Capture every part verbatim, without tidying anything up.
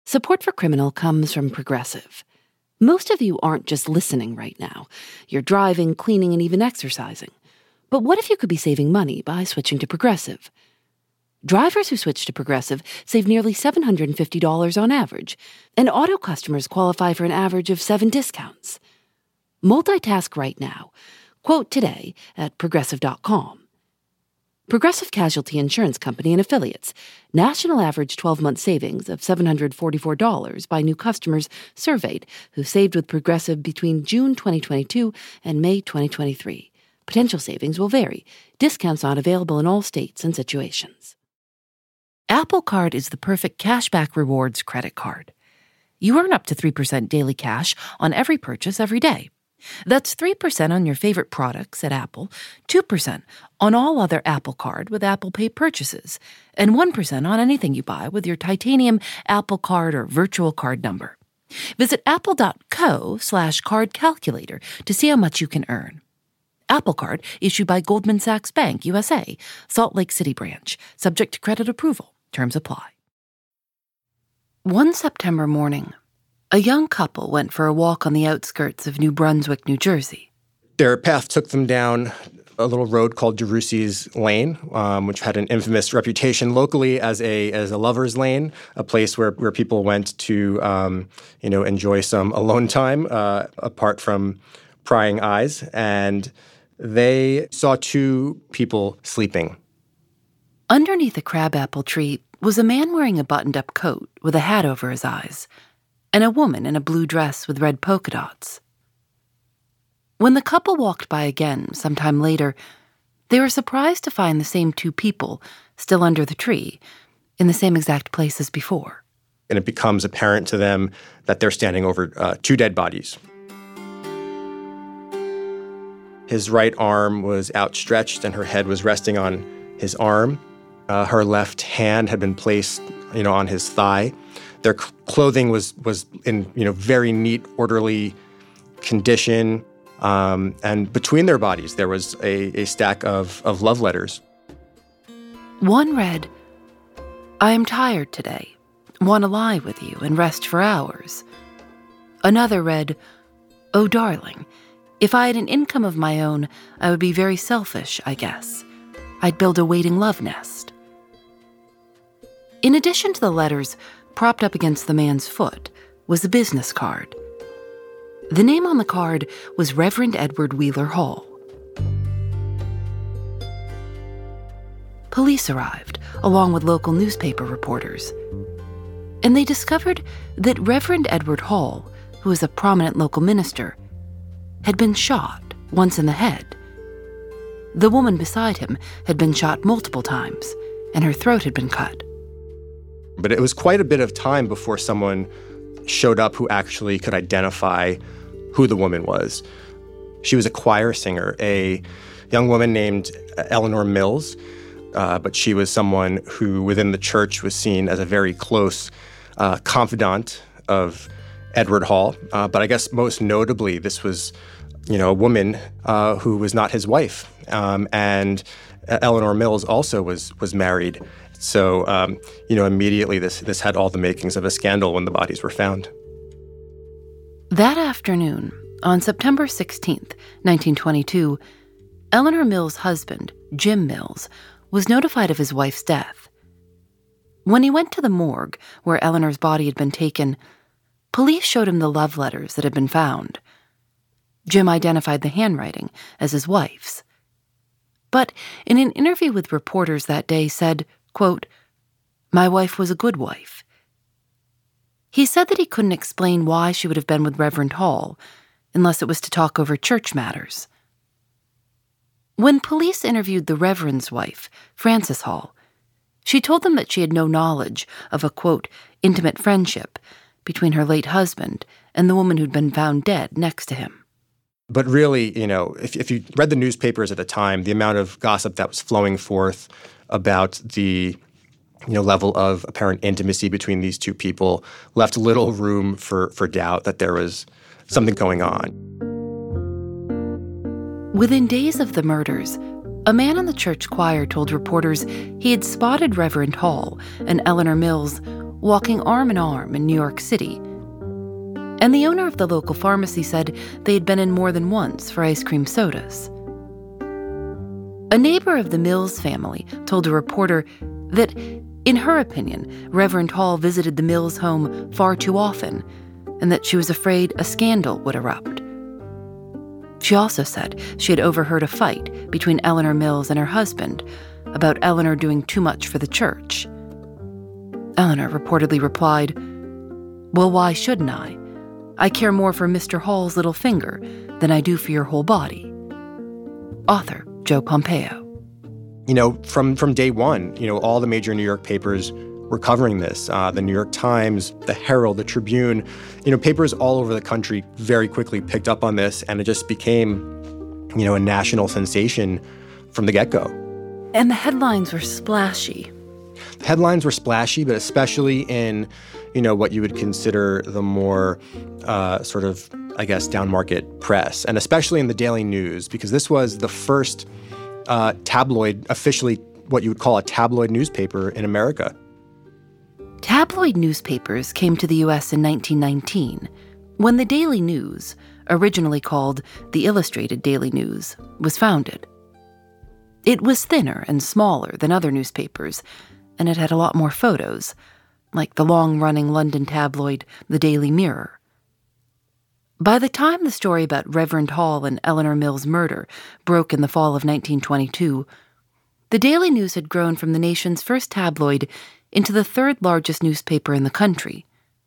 Support for Criminal comes from Progressive. Most of you aren't just listening right now. You're driving, cleaning, and even exercising. But what if you could be saving money by switching to Progressive? Drivers who switch to Progressive save nearly seven hundred fifty dollars on average, and auto customers qualify for an average of seven discounts. Multitask right now. Quote today at progressive dot com. Progressive Casualty Insurance Company and Affiliates. National average twelve-month savings of seven hundred forty-four dollars by new customers surveyed who saved with Progressive between June twenty twenty-two and May twenty twenty-three. Potential savings will vary. Discounts not available in all states and situations. Apple Card is the perfect cashback rewards credit card. You earn up to three percent daily cash on every purchase every day. That's three percent on your favorite products at Apple, two percent on all other Apple Card with Apple Pay purchases, and one percent on anything you buy with your titanium Apple Card or virtual card number. Visit apple.co slash card calculator to see how much you can earn. Apple Card issued by Goldman Sachs Bank, U S A, Salt Lake City branch, subject to credit approval. Terms apply. One September morning, a young couple went for a walk on the outskirts of New Brunswick, New Jersey. Their path took them down a little road called DeRussey's Lane, um, which had an infamous reputation locally as a as a lover's lane, a place where, where people went to um, you know enjoy some alone time uh, apart from prying eyes. And they saw two people sleeping. Underneath a crabapple tree was a man wearing a buttoned-up coat with a hat over his eyes, and a woman in a blue dress with red polka dots. When the couple walked by again sometime later, they were surprised to find the same two people still under the tree, in the same exact place as before. And it becomes apparent to them that they're standing over uh, two dead bodies. His right arm was outstretched and her head was resting on his arm. Uh, her left hand had been placed, you know, on his thigh. Their c- clothing was was in you know very neat, orderly condition, um, and between their bodies there was a, a stack of, of love letters. One read, "I am tired today. Want to lie with you and rest for hours." Another read, "Oh, darling, if I had an income of my own, I would be very selfish, I guess. I'd build a waiting love nest." In addition to the letters, propped up against the man's foot was a business card. The name on the card was Reverend Edward Wheeler Hall. Police arrived, along with local newspaper reporters, and they discovered that Reverend Edward Hall, who was a prominent local minister, had been shot once in the head. The woman beside him had been shot multiple times, and her throat had been cut. But it was quite a bit of time before someone showed up who actually could identify who the woman was. She was a choir singer, a young woman named Eleanor Mills, uh, but she was someone who within the church was seen as a very close uh, confidant of Edward Hall. Uh, but I guess most notably, this was, you know, a woman uh, who was not his wife. Um, and Eleanor Mills also was was married. So, um, you know, immediately this this had all the makings of a scandal when the bodies were found. That afternoon, on September sixteenth, nineteen twenty-two, Eleanor Mills' husband, Jim Mills, was notified of his wife's death. When he went to the morgue where Eleanor's body had been taken, police showed him the love letters that had been found. Jim identified the handwriting as his wife's. But in an interview with reporters that day said, quote, "My wife was a good wife." He said that he couldn't explain why she would have been with Reverend Hall, unless it was to talk over church matters. When police interviewed the Reverend's wife, Frances Hall, she told them that she had no knowledge of a, quote, "intimate friendship" between her late husband and the woman who'd been found dead next to him. But really, you know, if, if you read the newspapers at the time, the amount of gossip that was flowing forth about the, you know, level of apparent intimacy between these two people left little room for, for doubt that there was something going on. Within days of the murders, a man in the church choir told reporters he had spotted Reverend Hall and Eleanor Mills walking arm in arm in New York City. And the owner of the local pharmacy said they had been in more than once for ice cream sodas. A neighbor of the Mills family told a reporter that, in her opinion, Reverend Hall visited the Mills home far too often, and that she was afraid a scandal would erupt. She also said she had overheard a fight between Eleanor Mills and her husband about Eleanor doing too much for the church. Eleanor reportedly replied, "Well, why shouldn't I? I care more for Mister Hall's little finger than I do for your whole body." Author Joe Pompeo. You know, from, from day one, you know, all the major New York papers were covering this. Uh, the New York Times, the Herald, the Tribune, you know, papers all over the country very quickly picked up on this, and it just became, you know, a national sensation from the get-go. And the headlines were splashy. The headlines were splashy, but especially in, you know, what you would consider the more uh, sort of, I guess, down-market press, and especially in the Daily News, because this was the first uh, tabloid, officially what you would call a tabloid newspaper in America. Tabloid newspapers came to the U S in nineteen nineteen, when the Daily News, originally called the Illustrated Daily News, was founded. It was thinner and smaller than other newspapers, and it had a lot more photos, like the long-running London tabloid The Daily Mirror. By the time the story about Reverend Hall and Eleanor Mills' murder broke in the fall of nineteen twenty-two, the Daily News had grown from the nation's first tabloid into the third largest newspaper in the country.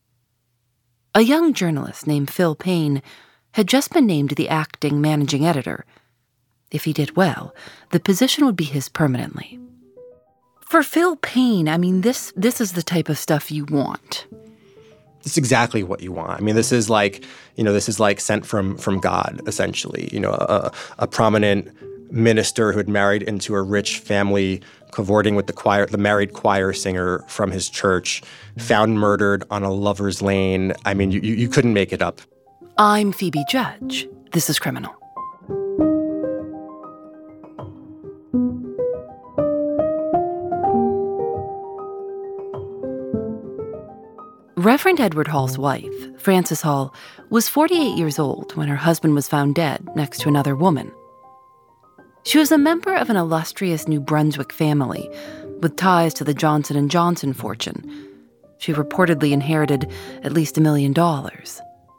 A young journalist named Phil Payne had just been named the acting managing editor. If he did well, the position would be his permanently. For Phil Payne, I mean, this this is the type of stuff you want. It's exactly what you want. I mean, this is like, you know, this is like sent from from God, essentially. You know, a, a prominent minister who had married into a rich family, cavorting with the choir, the married choir singer from his church, found murdered on a lover's lane. I mean, you you couldn't make it up. I'm Phoebe Judge. This is Criminal. Reverend Edward Hall's wife, Frances Hall, was forty-eight years old when her husband was found dead next to another woman. She was a member of an illustrious New Brunswick family with ties to the Johnson and Johnson fortune. She reportedly inherited at least a million dollars.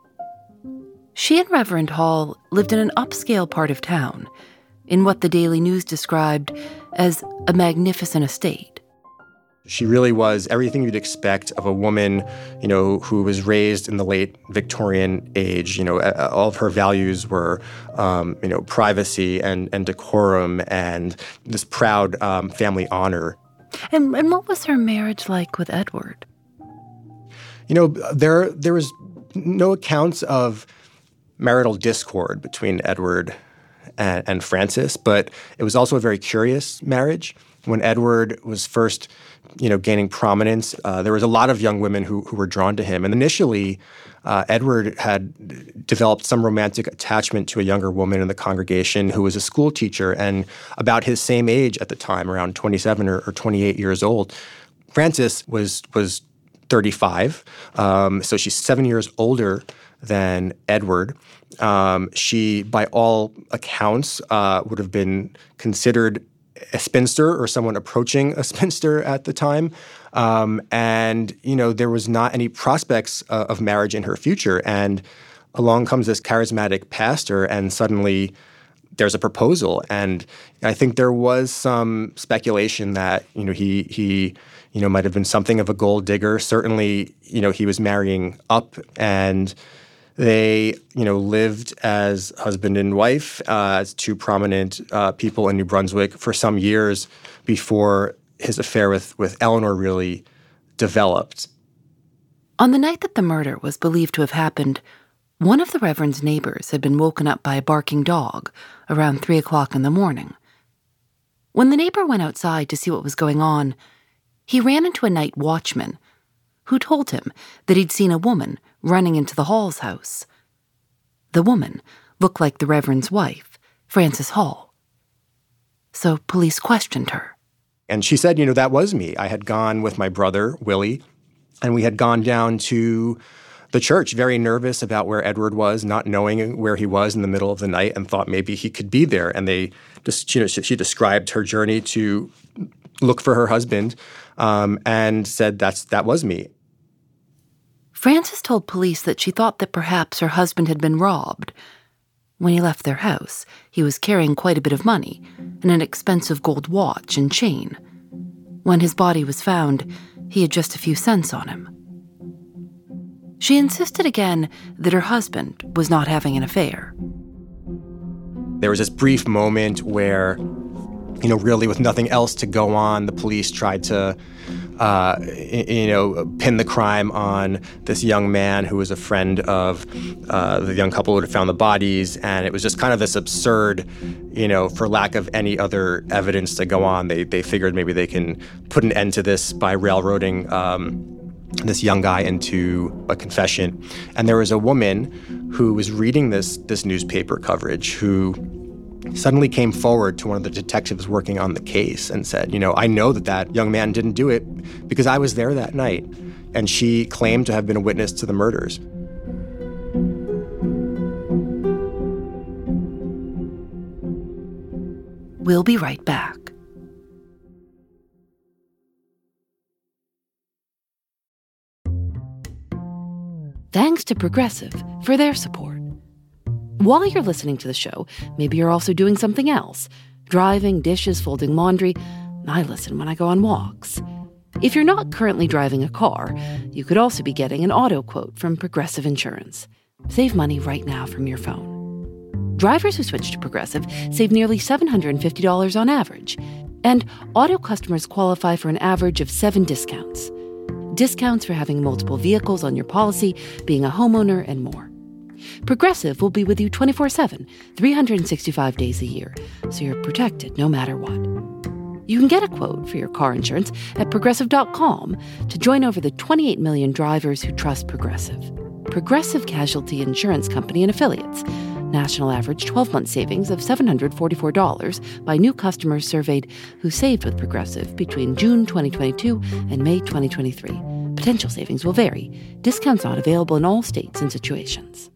She and Reverend Hall lived in an upscale part of town, in what the Daily News described as a magnificent estate. She really was everything you'd expect of a woman, you know, who was raised in the late Victorian age. You know, all of her values were, um, you know, privacy and, and decorum and this proud um, family honor. And, and what was her marriage like with Edward? You know, there there was no accounts of marital discord between Edward and, and Frances, but it was also a very curious marriage. When Edward was first, you know, gaining prominence, uh, there was a lot of young women who, who were drawn to him. And initially, uh, Edward had developed some romantic attachment to a younger woman in the congregation who was a school teacher and about his same age at the time, around twenty-seven or, or twenty-eight years old. Frances was was thirty-five, um, so she's seven years older than Edward. Um, she, by all accounts, uh, would have been considered a spinster or someone approaching a spinster at the time. Um, and, you know, there was not any prospects uh, of marriage in her future. And along comes this charismatic pastor, and suddenly there's a proposal. And I think there was some speculation that, you know, he, he you know, might have been something of a gold digger. Certainly, you know, he was marrying up, and they, you know, lived as husband and wife, uh, as two prominent uh, people in New Brunswick for some years before his affair with, with Eleanor really developed. On the night that the murder was believed to have happened, one of the Reverend's neighbors had been woken up by a barking dog around three o'clock in the morning. When the neighbor went outside to see what was going on, he ran into a night watchman who told him that he'd seen a woman running into the Hall's house. The woman looked like the Reverend's wife, Frances Hall. So police questioned her. And she said, you know, that was me. I had gone with my brother, Willie, And we had gone down to the church, very nervous about where Edward was, not knowing where he was in the middle of the night, and thought maybe he could be there. And they just, you know, she, she described her journey to look for her husband, um, and said that's that was me. Frances told police that she thought that perhaps her husband had been robbed. When he left their house, he was carrying quite a bit of money and an expensive gold watch and chain. When his body was found, he had just a few cents on him. She insisted again that her husband was not having an affair. There was this brief moment where, you know, really with nothing else to go on, the police tried to, uh, you know, pin the crime on this young man who was a friend of uh, the young couple who had found the bodies. And it was just kind of this absurd, you know, for lack of any other evidence to go on, they they figured maybe they can put an end to this by railroading um, this young guy into a confession. And there was a woman who was reading this this newspaper coverage who suddenly came forward to one of the detectives working on the case and said, you know, I know that that young man didn't do it because I was there that night. And she claimed to have been a witness to the murders. We'll be right back. Thanks to Progressive for their support. While you're listening to the show, maybe you're also doing something else. Driving, dishes, folding laundry. I listen when I go on walks. If you're not currently driving a car, you could also be getting an auto quote from Progressive Insurance. Save money right now from your phone. Drivers who switch to Progressive save nearly seven hundred fifty dollars on average. And auto customers qualify for an average of seven discounts. Discounts for having multiple vehicles on your policy, being a homeowner, and more. Progressive will be with you twenty-four seven, three hundred sixty-five days a year, so you're protected no matter what. You can get a quote for your car insurance at Progressive dot com to join over the twenty-eight million drivers who trust Progressive. Progressive Casualty Insurance Company and Affiliates. National average twelve-month savings of seven hundred forty-four dollars by new customers surveyed who saved with Progressive between June twenty twenty-two and May twenty twenty-three. Potential savings will vary. Discounts not available in all states and situations.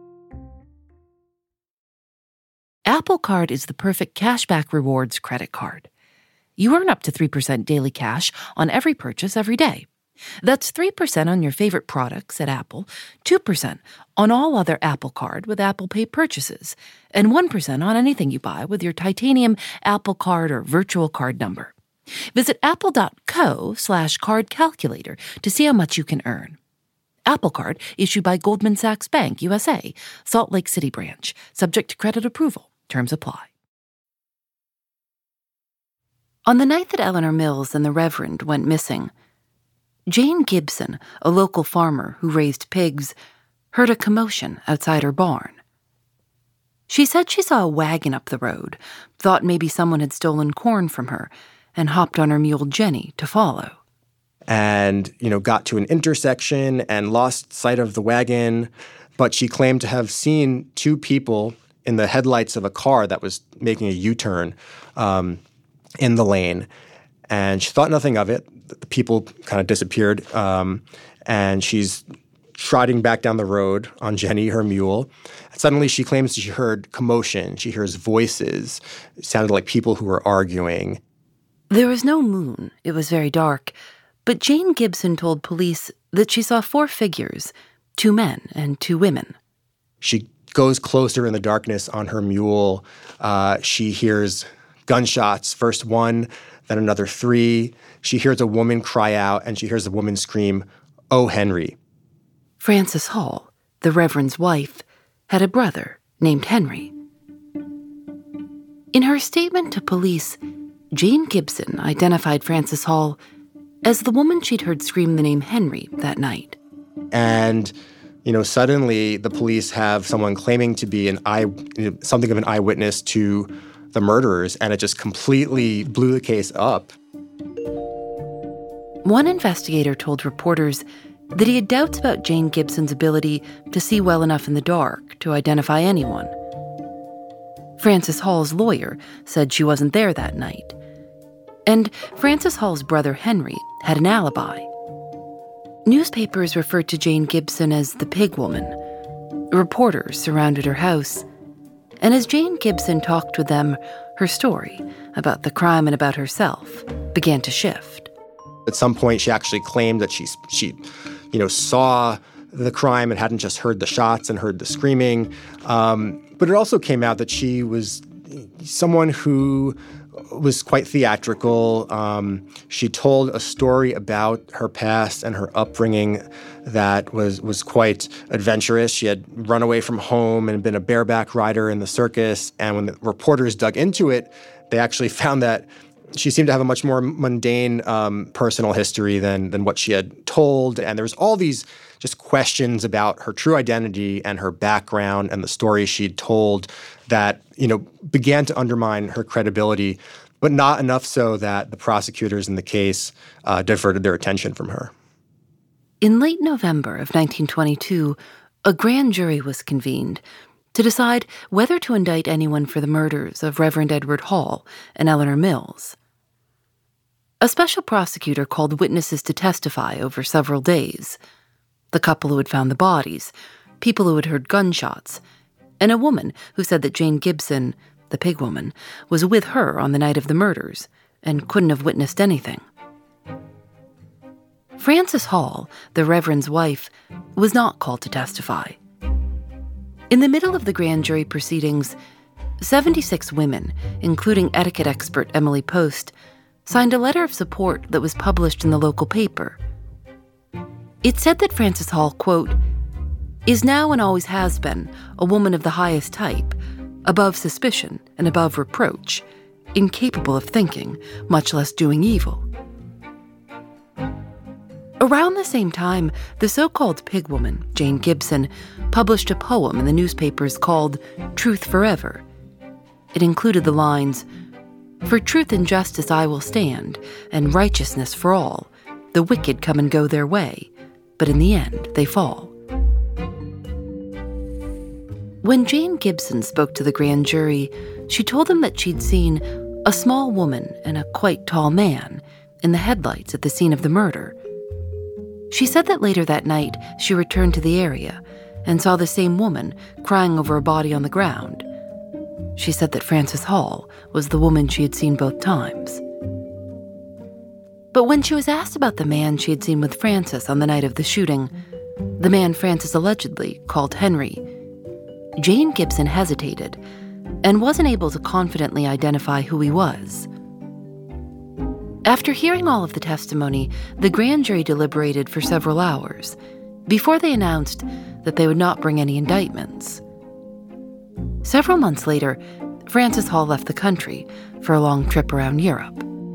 Apple Card is the perfect cashback rewards credit card. You earn up to three percent daily cash on every purchase every day. That's three percent on your favorite products at Apple, two percent on all other Apple Card with Apple Pay purchases, and one percent on anything you buy with your titanium Apple Card or virtual card number. Visit apple.co slash card calculator to see how much you can earn. Apple Card issued by Goldman Sachs Bank, U S A, Salt Lake City branch, subject to credit approval. Terms apply. On the night that Eleanor Mills and the Reverend went missing, Jane Gibson, a local farmer who raised pigs, heard a commotion outside her barn. She said she saw a wagon up the road, thought maybe someone had stolen corn from her, and hopped on her mule Jenny to follow. And, you know, got to an intersection and lost sight of the wagon, but she claimed to have seen two people in the headlights of a car that was making a U-turn um, in the lane. And she thought nothing of it. The people kind of disappeared. Um, and she's trotting back down the road on Jenny, her mule. And suddenly she claims she heard commotion. She hears voices. It sounded like people who were arguing. There was no moon. It was very dark. But Jane Gibson told police that she saw four figures, two men and two women. She goes closer in the darkness on her mule. Uh, she hears gunshots, first one, then another three. She hears a woman cry out, and she hears a woman scream, "Oh, Henry." Frances Hall, the Reverend's wife, had a brother named Henry. In her statement to police, Jane Gibson identified Frances Hall as the woman she'd heard scream the name Henry that night. And, you know, suddenly the police have someone claiming to be an eye, you know, something of an eyewitness to the murderers, and it just completely blew the case up. One investigator told reporters that he had doubts about Jane Gibson's ability to see well enough in the dark to identify anyone. Frances Hall's lawyer said she wasn't there that night. And Frances Hall's brother Henry had an alibi. Newspapers referred to Jane Gibson as the Pig Woman. Reporters surrounded her house. And as Jane Gibson talked with them, her story about the crime and about herself began to shift. At some point, she actually claimed that she, she, you know, saw the crime and hadn't just heard the shots and heard the screaming. Um, but it also came out that she was someone who was quite theatrical. Um, she told a story about her past and her upbringing that was was quite adventurous. She had run away from home and been a bareback rider in the circus. And when the reporters dug into it, they actually found that she seemed to have a much more mundane um, personal history than than what she had told. And there was all these just questions about her true identity and her background and the stories she'd told that, you know, began to undermine her credibility, but not enough so that the prosecutors in the case uh, diverted their attention from her. In late November of nineteen twenty-two, a grand jury was convened to decide whether to indict anyone for the murders of Reverend Edward Hall and Eleanor Mills. A special prosecutor called witnesses to testify over several days. The couple who had found the bodies, people who had heard gunshots, and a woman who said that Jane Gibson, the Pig Woman, was with her on the night of the murders and couldn't have witnessed anything. Frances Hall, the Reverend's wife, was not called to testify. In the middle of the grand jury proceedings, seventy-six women, including etiquette expert Emily Post, signed a letter of support that was published in the local paper. It said that Frances Hall, quote, is now and always has been a woman of the highest type, above suspicion and above reproach, incapable of thinking, much less doing evil. Around the same time, the so-called Pig Woman, Jane Gibson, published a poem in the newspapers called Truth Forever. It included the lines, "For truth and justice I will stand, and righteousness for all. The wicked come and go their way, but in the end they fall." When Jane Gibson spoke to the grand jury, she told them that she'd seen a small woman and a quite tall man in the headlights at the scene of the murder. She said that later that night she returned to the area and saw the same woman crying over a body on the ground. She said that Frances Hall was the woman she had seen both times. But when she was asked about the man she had seen with Frances on the night of the shooting, the man Frances allegedly called Henry, Jane Gibson hesitated and wasn't able to confidently identify who he was. After hearing all of the testimony, the grand jury deliberated for several hours before they announced that they would not bring any indictments. Several months later, Frances Hall left the country for a long trip around Europe.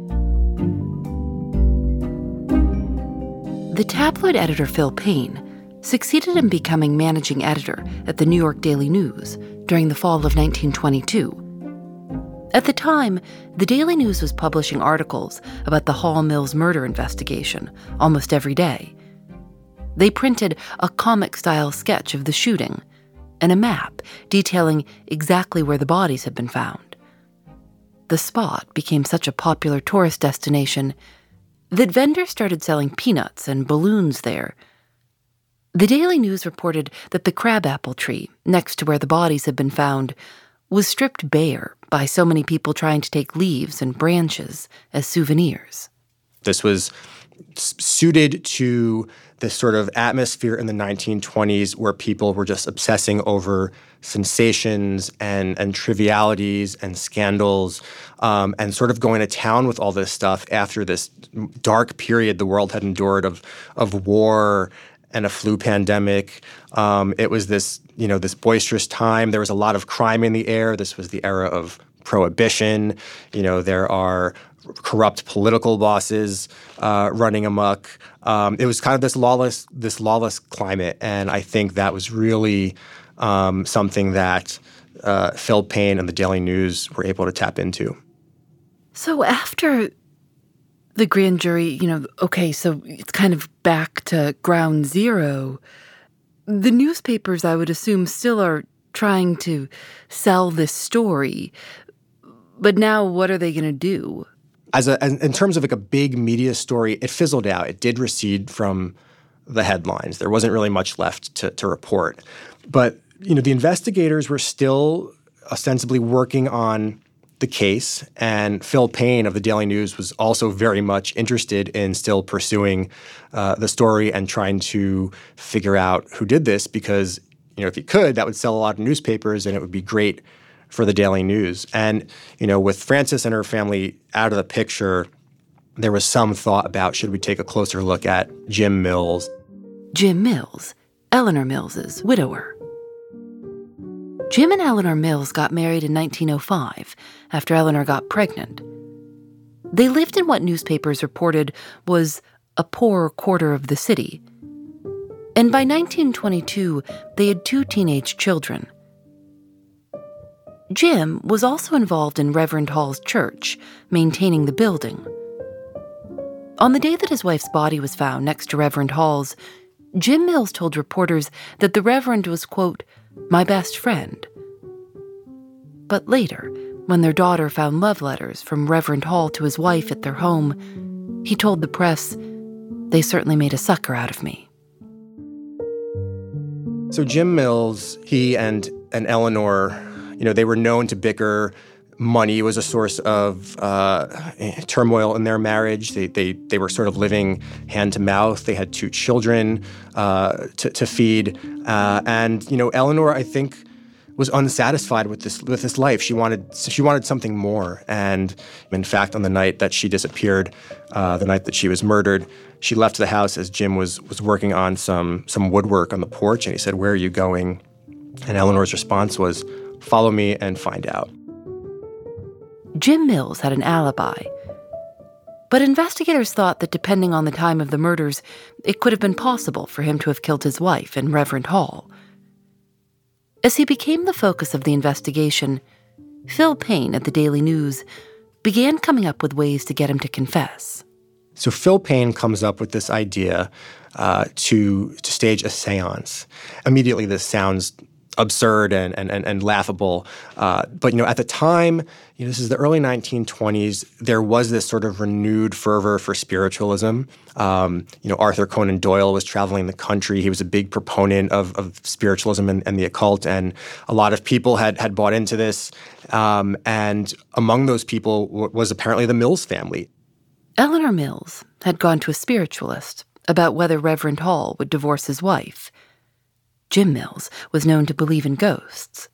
The tabloid editor Phil Payne succeeded in becoming managing editor at the New York Daily News during the fall of nineteen twenty-two. At the time, the Daily News was publishing articles about the Hall Mills murder investigation almost every day. They printed a comic-style sketch of the shooting and a map detailing exactly where the bodies had been found. The spot became such a popular tourist destination that vendors started selling peanuts and balloons there. The Daily News reported that the crabapple tree next to where the bodies had been found was stripped bare by so many people trying to take leaves and branches as souvenirs. This was suited to this sort of atmosphere in the nineteen twenties where people were just obsessing over sensations and, and trivialities and scandals um, and sort of going to town with all this stuff after this dark period the world had endured of, of war and a flu pandemic. Um, it was this, you know, this boisterous time. There was a lot of crime in the air. This was the era of prohibition. You know, there are corrupt political bosses uh, running amok. Um, it was kind of this lawless, this lawless climate, and I think that was really um, something that uh, Phil Payne and the Daily News were able to tap into. So after the grand jury, you know, okay, so it's kind of back to ground zero. The newspapers, I would assume, still are trying to sell this story. But now what are they going to do? As a, in terms of like a big media story, it fizzled out. It did recede from the headlines. There wasn't really much left to, to report. But, you know, the investigators were still ostensibly working on the case, and Phil Payne of the Daily News was also very much interested in still pursuing uh, the story and trying to figure out who did this because, you know, if he could, that would sell a lot of newspapers and it would be great for the Daily News. And, you know, with Frances and her family out of the picture, there was some thought about should we take a closer look at Jim Mills. Jim Mills, Eleanor Mills's widower. Jim and Eleanor Mills got married in nineteen oh five after Eleanor got pregnant. They lived in what newspapers reported was a poor quarter of the city. And by nineteen twenty-two, they had two teenage children. Jim was also involved in Reverend Hall's church, maintaining the building. On the day that his wife's body was found next to Reverend Hall's, Jim Mills told reporters that the Reverend was, quote, my best friend. But later, when their daughter found love letters from Reverend Hall to his wife at their home, he told the press, they certainly made a sucker out of me. So Jim Mills, he and, and Eleanor, you know, they were known to bicker. Money was a source of uh, turmoil in their marriage. They, they they were sort of living hand to mouth. They had two children uh, to, to feed, uh, and you know, Eleanor, I think, was unsatisfied with this with this life. She wanted she wanted something more. And in fact, on the night that she disappeared, uh, the night that she was murdered, she left the house as Jim was was working on some some woodwork on the porch, and he said, "Where are you going?" And Eleanor's response was, "Follow me and find out." Jim Mills had an alibi. But investigators thought that depending on the time of the murders, it could have been possible for him to have killed his wife and Reverend Hall. As he became the focus of the investigation, Phil Payne at the Daily News began coming up with ways to get him to confess. So Phil Payne comes up with this idea uh, to, to stage a seance. Immediately, this sounds absurd and and and, and laughable. Uh, but you know, at the time, you know, this is the early nineteen twenties. There was this sort of renewed fervor for spiritualism. Um, you know, Arthur Conan Doyle was traveling the country. He was a big proponent of, of spiritualism and, and the occult, and a lot of people had had bought into this. Um, and among those people w- was apparently the Mills family. Eleanor Mills had gone to a spiritualist about whether Reverend Hall would divorce his wife. Jim Mills was known to believe in ghosts.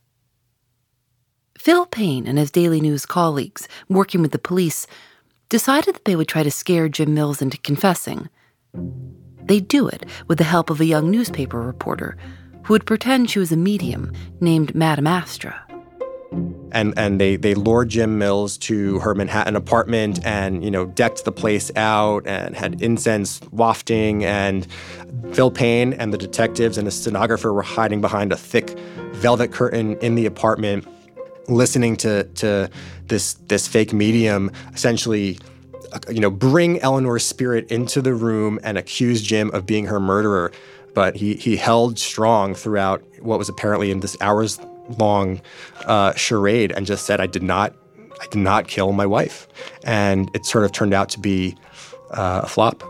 Phil Payne and his Daily News colleagues, working with the police, decided that they would try to scare Jim Mills into confessing. They'd do it with the help of a young newspaper reporter who would pretend she was a medium named Madame Astra. And and they they lured Jim Mills to her Manhattan apartment and, you know, decked the place out and had incense wafting. And Phil Payne and the detectives and a stenographer were hiding behind a thick velvet curtain in the apartment, listening to to this this fake medium essentially, you know, bring Eleanor's spirit into the room and accuse Jim of being her murderer. But he he held strong throughout what was apparently in this hours long uh, charade and just said, I did not, I did not kill my wife. And it sort of turned out to be uh, a flop.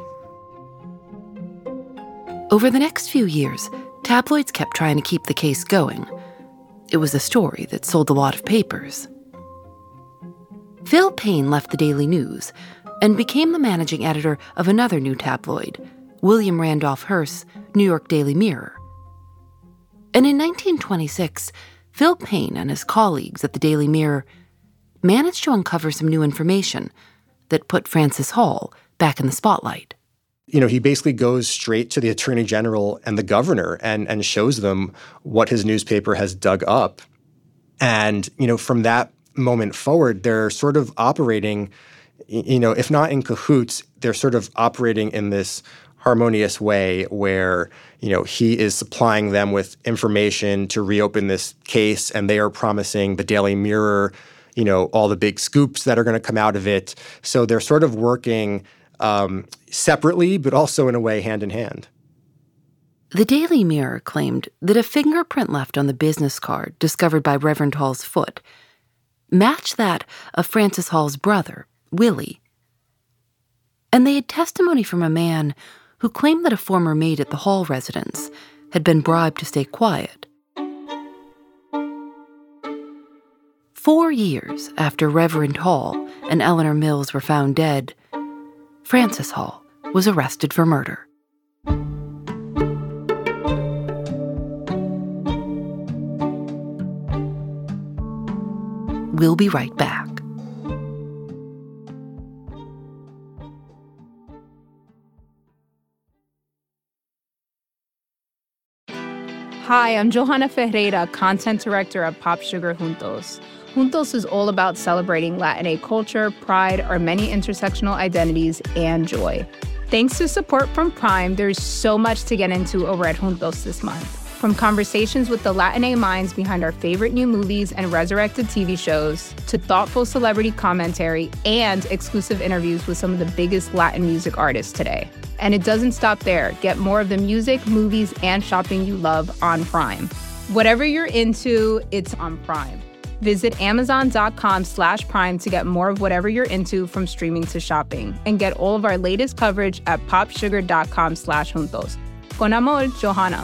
Over the next few years, tabloids kept trying to keep the case going. It was a story that sold a lot of papers. Phil Payne left the Daily News and became the managing editor of another new tabloid, William Randolph Hearst's New York Daily Mirror. And in nineteen twenty-six, Phil Payne and his colleagues at the Daily Mirror managed to uncover some new information that put Frances Hall back in the spotlight. You know, he basically goes straight to the Attorney General and the governor and, and shows them what his newspaper has dug up. And, you know, from that moment forward, they're sort of operating, you know, if not in cahoots, they're sort of operating in this harmonious way where, you know, he is supplying them with information to reopen this case, and they are promising the Daily Mirror, you know, all the big scoops that are going to come out of it. So they're sort of working um, separately, but also in a way hand in hand. The Daily Mirror claimed that a fingerprint left on the business card discovered by Reverend Hall's foot matched that of Frances Hall's brother, Willie. And they had testimony from a man who claimed that a former maid at the Hall residence had been bribed to stay quiet. Four years after Reverend Hall and Eleanor Mills were found dead, Frances Hall was arrested for murder. We'll be right back. Hi, I'm Johanna Ferreira, content director at Pop Sugar Juntos. Juntos is all about celebrating Latin culture, pride, our many intersectional identities, and joy. Thanks to support from Prime, there's so much to get into over at Juntos this month. From conversations with the Latin minds behind our favorite new movies and resurrected T V shows, to thoughtful celebrity commentary and exclusive interviews with some of the biggest Latin music artists today. And it doesn't stop there. Get more of the music, movies, and shopping you love on Prime. Whatever you're into, it's on Prime. Visit amazon.com slash prime to get more of whatever you're into, from streaming to shopping. And get all of our latest coverage at popsugar.com slash juntos. Con amor, Johanna.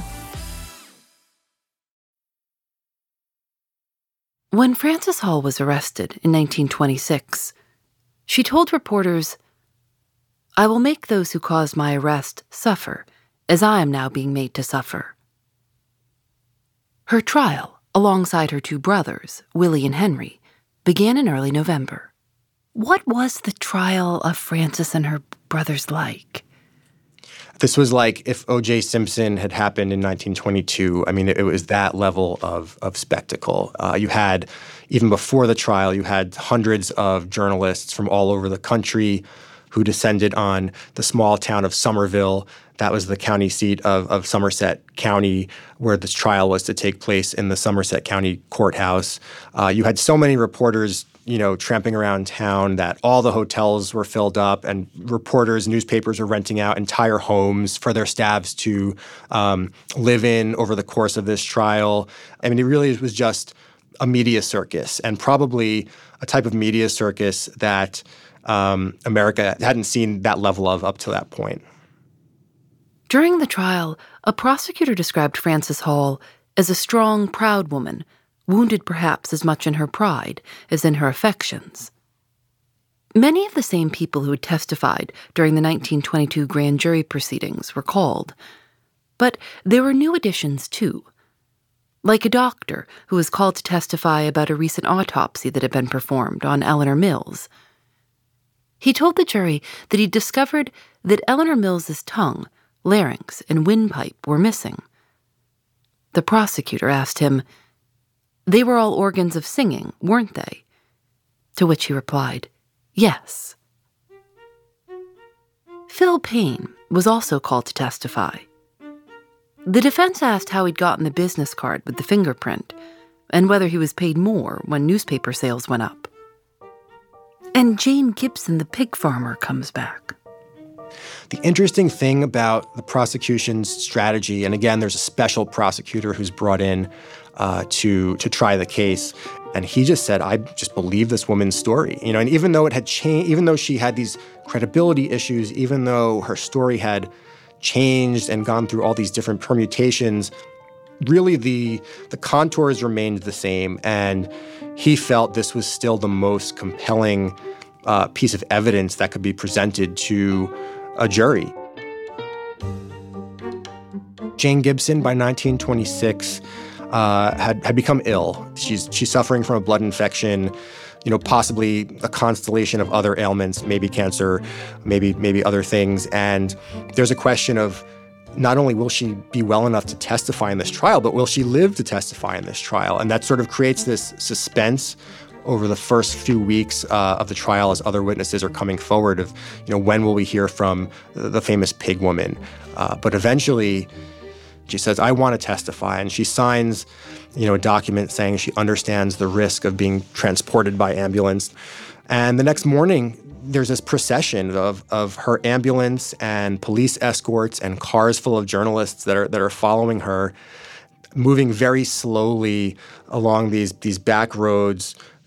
When Frances Hall was arrested in nineteen twenty-six, she told reporters, "I will make those who caused my arrest suffer, as I am now being made to suffer." Her trial, alongside her two brothers, Willie and Henry, began in early November. What was the trial of Frances and her brothers like? This was like if O J Simpson had happened in nineteen twenty-two. I mean, it, it was that level of, of spectacle. Uh, you had, even before the trial, you had hundreds of journalists from all over the country who descended on the small town of Somerville. That was the county seat of, of Somerset County, where this trial was to take place in the Somerset County Courthouse. Uh, you had so many reporters, you know, tramping around town that all the hotels were filled up, and reporters, newspapers were renting out entire homes for their staffs to um, live in over the course of this trial. I mean, it really was just a media circus, and probably a type of media circus that um, America hadn't seen that level of up to that point. During the trial, a prosecutor described Frances Hall as a strong, proud woman, wounded perhaps as much in her pride as in her affections. Many of the same people who had testified during the nineteen twenty-two grand jury proceedings were called, but there were new additions too, like a doctor who was called to testify about a recent autopsy that had been performed on Eleanor Mills. He told the jury that he'd discovered that Eleanor Mills's tongue, larynx, and windpipe were missing. The prosecutor asked him, "They were all organs of singing, weren't they?" To which he replied, "Yes." Phil Payne was also called to testify. The defense asked how he'd gotten the business card with the fingerprint and whether he was paid more when newspaper sales went up. And Jane Gibson, the pig farmer, comes back. The interesting thing about the prosecution's strategy, and again, there's a special prosecutor who's brought in uh, to to try the case, and he just said, "I just believe this woman's story." You know, and even though it had changed, even though she had these credibility issues, even though her story had changed and gone through all these different permutations, really the the contours remained the same, and he felt this was still the most compelling uh, piece of evidence that could be presented to a jury. Jane Gibson, by nineteen twenty-six, uh, had had become ill. She's she's suffering from a blood infection, you know, possibly a constellation of other ailments, maybe cancer, maybe maybe other things. And there's a question of not only will she be well enough to testify in this trial, but will she live to testify in this trial? And that sort of creates this suspense over the first few weeks uh, of the trial as other witnesses are coming forward of, you know, when will we hear from the famous pig woman? Uh, but eventually, she says, "I want to testify." And she signs, you know, a document saying she understands the risk of being transported by ambulance. And the next morning, there's this procession of of her ambulance and police escorts and cars full of journalists that are that are following her, moving very slowly along these these back roads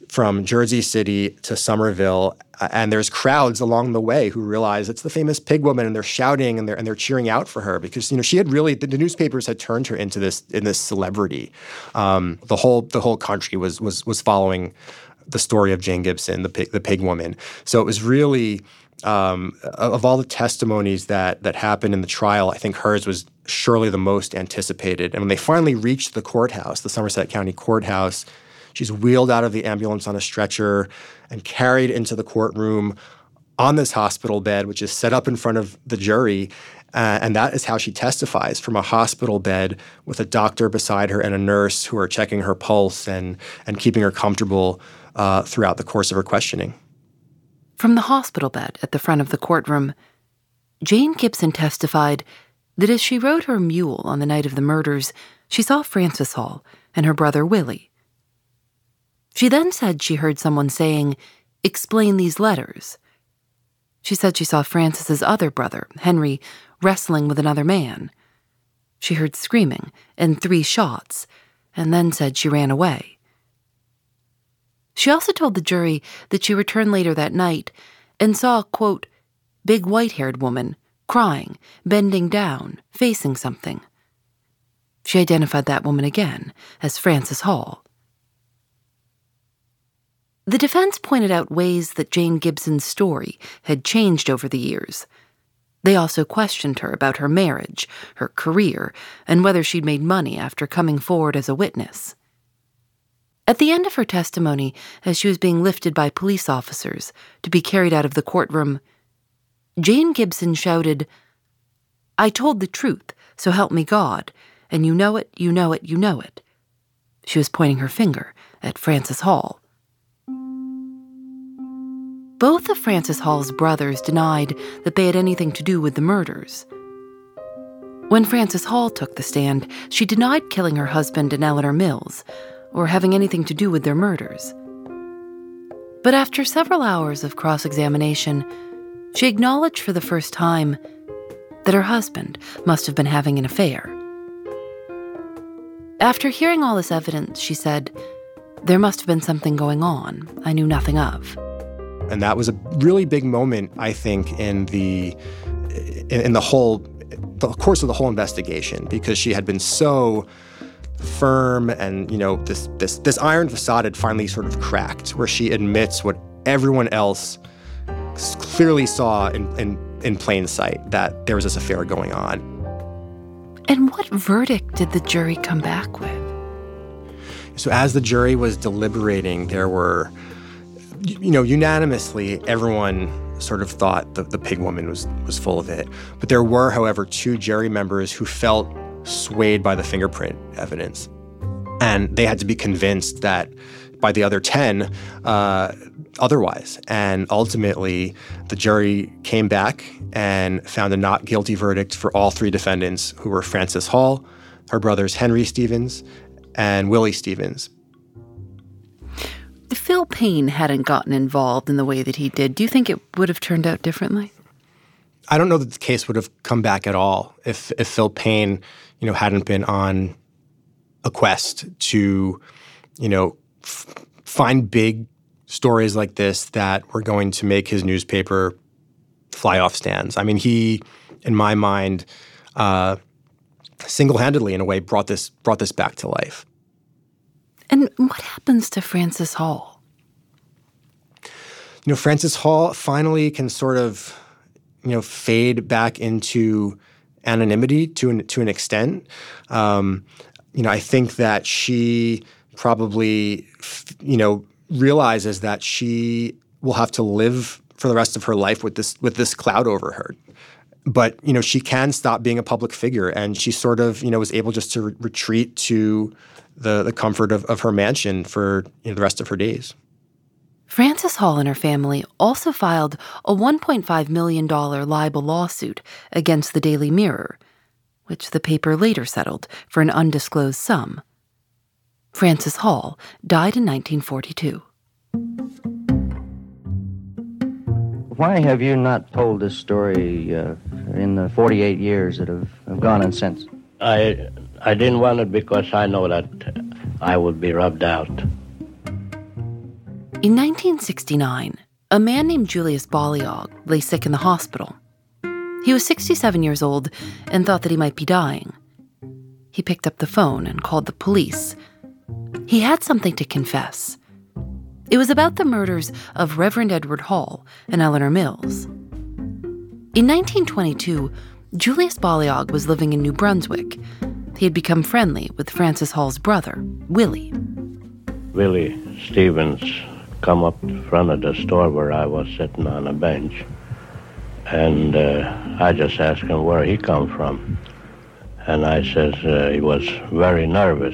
from Jersey City to Somerville, uh, and there's crowds along the way who realize it's the famous pig woman, and they're shouting and they're and they're cheering out for her because you know she had really the, the newspapers had turned her into this in this celebrity. Um, the whole the whole country was was was following the story of Jane Gibson, the pig, the pig woman. So it was really um, of all the testimonies that that happened in the trial, I think hers was surely the most anticipated. And when they finally reached the courthouse, the Somerset County Courthouse, she's wheeled out of the ambulance on a stretcher and carried into the courtroom on this hospital bed, which is set up in front of the jury. Uh, and that is how she testifies, from a hospital bed with a doctor beside her and a nurse who are checking her pulse and, and keeping her comfortable uh, throughout the course of her questioning. From the hospital bed at the front of the courtroom, Jane Gibson testified that as she rode her mule on the night of the murders, she saw Frances Hall and her brother Willie. She then said she heard someone saying, "Explain these letters." She said she saw Frances's other brother, Henry, wrestling with another man. She heard screaming and three shots, and then said she ran away. She also told the jury that she returned later that night and saw a, quote, big white-haired woman, crying, bending down, facing something. She identified that woman again as Frances Hall. The defense pointed out ways that Jane Gibson's story had changed over the years. They also questioned her about her marriage, her career, and whether she'd made money after coming forward as a witness. At the end of her testimony, as she was being lifted by police officers to be carried out of the courtroom, Jane Gibson shouted, "I told the truth, so help me God, and you know it, you know it, you know it." She was pointing her finger at Frances Hall. Both of Frances Hall's brothers denied that they had anything to do with the murders. When Frances Hall took the stand, she denied killing her husband and Eleanor Mills, or having anything to do with their murders. But after several hours of cross-examination, she acknowledged for the first time that her husband must have been having an affair. After hearing all this evidence, she said, "There must have been something going on I knew nothing of." And that was a really big moment, I think, in the in, in the whole the course of the whole investigation, because she had been so firm, and you know this this this iron facade had finally sort of cracked, where she admits what everyone else clearly saw in, in in plain sight, that there was this affair going on. And what verdict did the jury come back with? So as the jury was deliberating, there were, you know, unanimously, everyone sort of thought the, the pig woman was, was full of it. But there were, however, two jury members who felt swayed by the fingerprint evidence. And they had to be convinced that by the other ten uh, otherwise. And ultimately, the jury came back and found a not guilty verdict for all three defendants, who were Frances Hall, her brothers Henry Stevens, and Willie Stevens. If Phil Payne hadn't gotten involved in the way that he did, do you think it would have turned out differently? I don't know that the case would have come back at all if if Phil Payne, you know, hadn't been on a quest to, you know, f- find big stories like this that were going to make his newspaper fly off stands. I mean, he, in my mind, uh, single-handedly, in a way, brought this brought this back to life. And what happens to Frances Hall? You know, Frances Hall finally can sort of, you know, fade back into anonymity to an, to an extent. Um, you know, I think that she probably, you know, realizes that she will have to live for the rest of her life with this with this cloud over her. But, you know, she can stop being a public figure, and she sort of, you know, was able just to re- retreat to the, the comfort of, of her mansion for, you know, the rest of her days. Frances Hall and her family also filed a one point five million dollars libel lawsuit against the Daily Mirror, which the paper later settled for an undisclosed sum. Frances Hall died in nineteen forty-two. Why have you not told this story uh, in the forty-eight years that have, have gone on since? I I didn't want it because I know that I would be rubbed out. In nineteen sixty-nine, a man named Julius Baliag lay sick in the hospital. He was sixty-seven years old and thought that he might be dying. He picked up the phone and called the police. He had something to confess. It was about the murders of Reverend Edward Hall and Eleanor Mills. In nineteen twenty-two, Julius Baliag was living in New Brunswick. He had become friendly with Francis Hall's brother, Willie. Willie Stevens come up in front of the store where I was sitting on a bench, and uh, I just asked him where he come from. And I says uh, he was very nervous.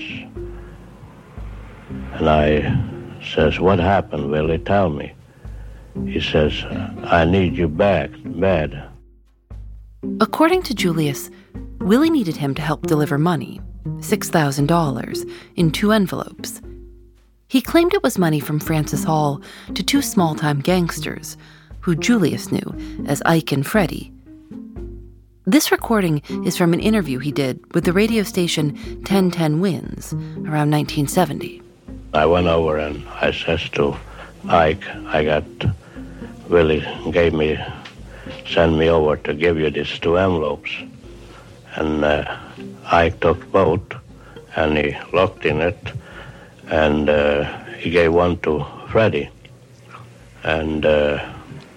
And I says, what happened, Willie? Tell me. He says, I need you back, bad. According to Julius, Willie needed him to help deliver money, six thousand dollars, in two envelopes. He claimed it was money from Francis Hall to two small-time gangsters, who Julius knew as Ike and Freddie. This recording is from an interview he did with the radio station ten ten Winds around nineteen seventy. I went over and I says to Ike, I got, Willie gave me, sent me over to give you these two envelopes. And uh, Ike took both, and he looked in it, and uh, he gave one to Freddie. And uh,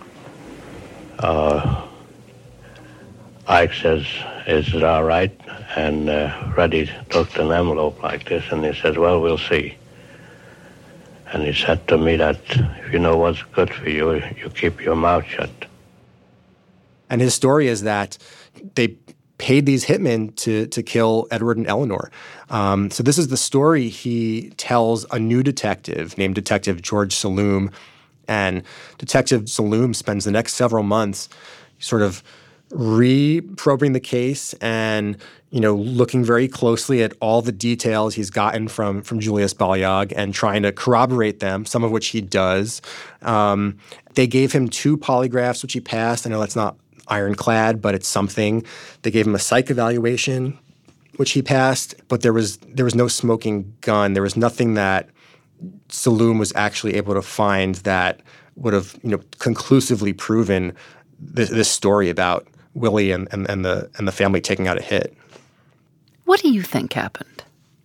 uh, Ike says, is it all right? And uh, Freddie took an envelope like this, and he said, well, we'll see. And he said to me that if you know what's good for you, you keep your mouth shut. And his story is that they paid these hitmen to to kill Edward and Eleanor. Um, so this is the story he tells a new detective named Detective George Saloom. And Detective Saloom spends the next several months sort of re-probing the case and, you know, looking very closely at all the details he's gotten from, from Julius Baliag and trying to corroborate them, some of which he does. Um, they gave him two polygraphs, which he passed. I know that's not ironclad, but it's something. They gave him a psych evaluation, which he passed, but there was there was no smoking gun. There was nothing that Saloom was actually able to find that would have, you know, conclusively proven this, this story about Willie and, and, and the and the family taking out a hit. What do you think happened?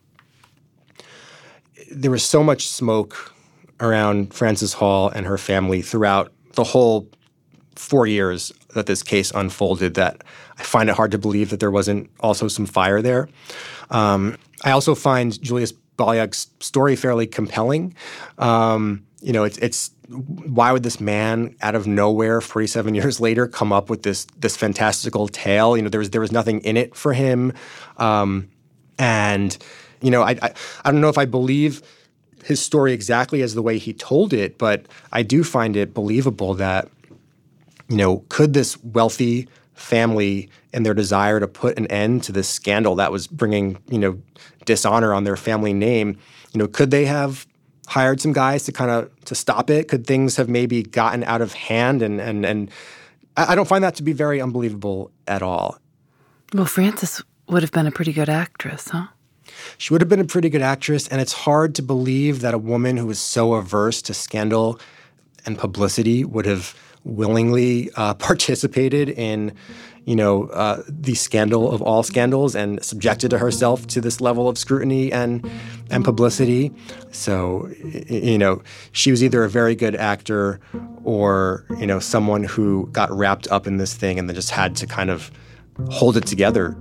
There was so much smoke around Frances Hall and her family throughout the whole four years that this case unfolded that I find it hard to believe that there wasn't also some fire there. Um, I also find Julius Baliag's story fairly compelling. Um, you know, it's it's why would this man out of nowhere, forty-seven years later, come up with this this fantastical tale? You know, there was there was nothing in it for him, um, and you know, I, I I don't know if I believe his story exactly as the way he told it, but I do find it believable that, you know, could this wealthy family and their desire to put an end to this scandal that was bringing, you know, dishonor on their family name, you know, could they have hired some guys to kind of to stop it? Could things have maybe gotten out of hand? And and and I don't find that to be very unbelievable at all. Well, Frances would have been a pretty good actress, huh? She would have been a pretty good actress, and it's hard to believe that a woman who was so averse to scandal and publicity would have willingly uh, participated in, you know, uh, the scandal of all scandals and subjected herself to this level of scrutiny and and publicity. So, you know, she was either a very good actor or, you know, someone who got wrapped up in this thing and then just had to kind of hold it together.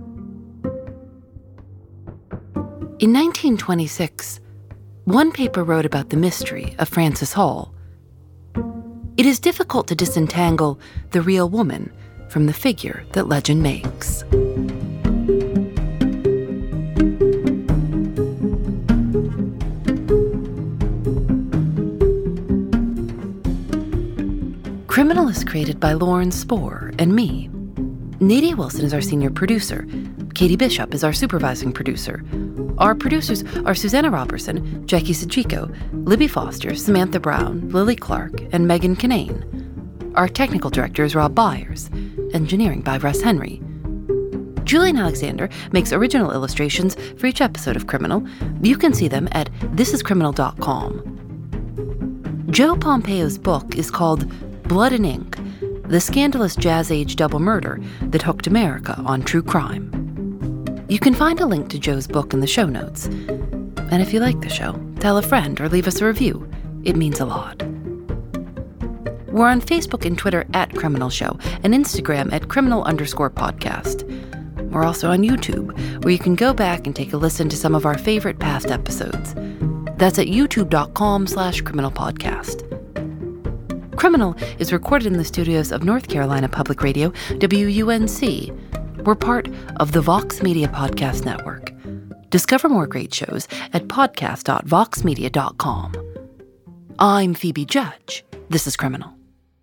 In nineteen twenty-six, one paper wrote about the mystery of Frances Hall. It is difficult to disentangle the real woman from the figure that legend makes. Criminal is created by Lauren Spohr and me. Nadia Wilson is our senior producer. Katie Bishop is our supervising producer. Our producers are Susanna Robertson, Jackie Sajiko, Libby Foster, Samantha Brown, Lily Clark, and Megan Kinane. Our technical director is Rob Byers. Engineering by Russ Henry. Julian Alexander makes original illustrations for each episode of Criminal. You can see them at this is criminal dot com. Joe Pompeo's book is called Blood and Ink, the scandalous Jazz Age double murder that hooked America on true crime. You can find a link to Joe's book in the show notes. And if you like the show, tell a friend or leave us a review. It means a lot. We're on Facebook and Twitter at Criminal Show and Instagram at criminal underscore podcast. We're also on YouTube, where you can go back and take a listen to some of our favorite past episodes. That's at youtube.com slash criminal podcast. Criminal is recorded in the studios of North Carolina Public Radio, W U N C. We're part of the Vox Media Podcast Network. Discover more great shows at podcast dot vox media dot com. I'm Phoebe Judge. This is Criminal.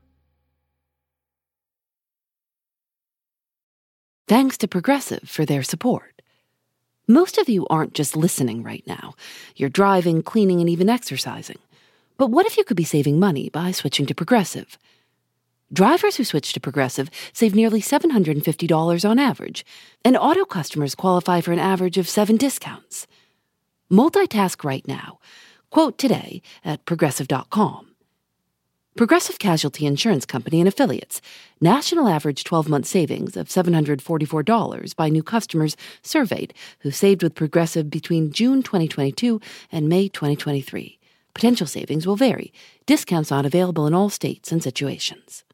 Thanks to Progressive for their support. Most of you aren't just listening right now. You're driving, cleaning, and even exercising. But what if you could be saving money by switching to Progressive? Drivers who switch to Progressive save nearly seven hundred fifty dollars on average, and auto customers qualify for an average of seven discounts. Multitask right now. Quote today at progressive dot com. Progressive Casualty Insurance Company and Affiliates. National average twelve-month savings of seven hundred forty-four dollars by new customers surveyed who saved with Progressive between June twenty twenty-two and May twenty twenty-three. Potential savings will vary. Discounts not available in all states and situations.